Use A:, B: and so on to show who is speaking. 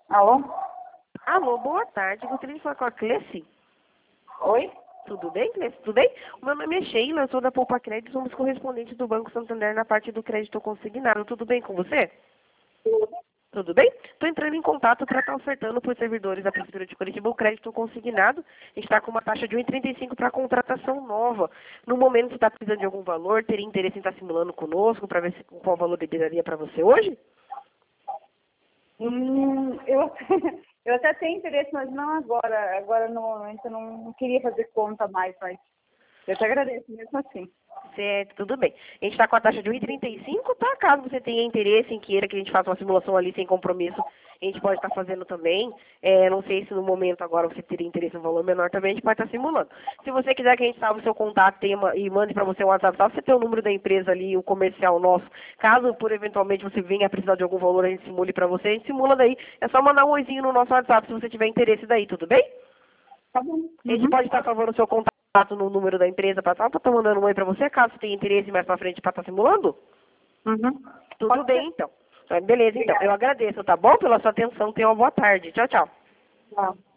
A: Alô?
B: Alô, boa tarde. Gostaria de falar com a Cleci.
A: Oi?
B: Tudo bem, Cleci? Tudo bem? O meu nome é Sheila, eu sou da Poupa Crédito, somos correspondentes do Banco Santander na parte do crédito consignado. Tudo bem com você?
A: Tudo.
B: Tudo bem? Estou entrando em contato para estar ofertando para os servidores da Prefeitura de Curitiba o crédito consignado. A gente está com uma taxa de 1,35 para contratação nova. No momento, você está precisando de algum valor, teria interesse em estar simulando conosco para ver qual valor ele daria para você hoje?
A: Eu, eu até tenho interesse, mas não agora. Agora, no momento, eu não queria fazer conta mais, mas eu te agradeço mesmo assim.
B: Certo, tudo bem. A gente está com a taxa de 1,35, tá? Caso você tenha interesse em queira que a gente faça uma simulação ali sem compromisso, a gente pode estar fazendo também. Não sei se no momento agora você teria interesse em um valor menor também, a gente pode estar simulando. Se você quiser que a gente salve o seu contato e mande para você um WhatsApp, só você ter o número da empresa ali, o comercial nosso. Caso, por eventualmente, você venha a precisar de algum valor, a gente simule para você, a gente simula daí. É só mandar um oizinho no nosso WhatsApp se você tiver interesse daí, tudo bem?
A: Tá bom.
B: A gente pode estar salvando o seu contato no número da empresa para estar mandando um oi para você, caso você tenha interesse mais para frente para estar simulando?
A: Uhum.
B: Tudo
A: Pode
B: bem,
A: ser.
B: então. Beleza, então.
A: Obrigada.
B: Eu agradeço, tá bom? Pela sua atenção. Tenha uma boa tarde. Tchau, tchau.
A: Tchau.